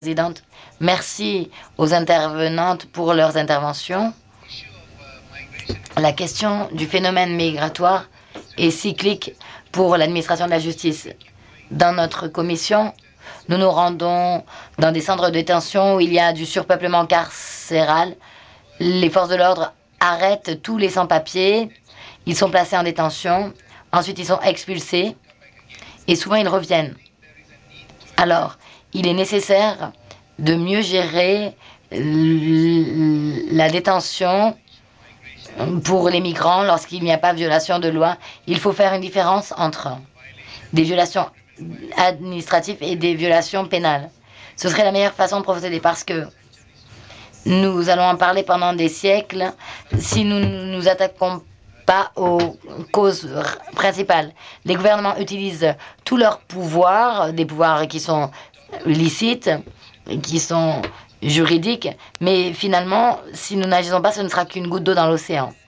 Présidente. Merci aux intervenantes pour leurs interventions. La question du phénomène migratoire est cyclique pour l'administration de la justice. Dans notre commission, nous nous rendons dans des centres de détention où il y a du surpeuplement carcéral. Les forces de l'ordre arrêtent tous les sans-papiers. Ils sont placés en détention. Ensuite, ils sont expulsés. Et souvent, ils reviennent. Alors, il est nécessaire de mieux gérer la détention pour les migrants lorsqu'il n'y a pas de violation de loi. Il faut faire une différence entre des violations administratives et des violations pénales. Ce serait la meilleure façon de procéder parce que nous allons en parler pendant des siècles si nous ne nous attaquons pas aux causes principales. Les gouvernements utilisent tous leurs pouvoirs, des pouvoirs qui sont licites, qui sont juridiques, mais finalement, si nous n'agissons pas, ce ne sera qu'une goutte d'eau dans l'océan.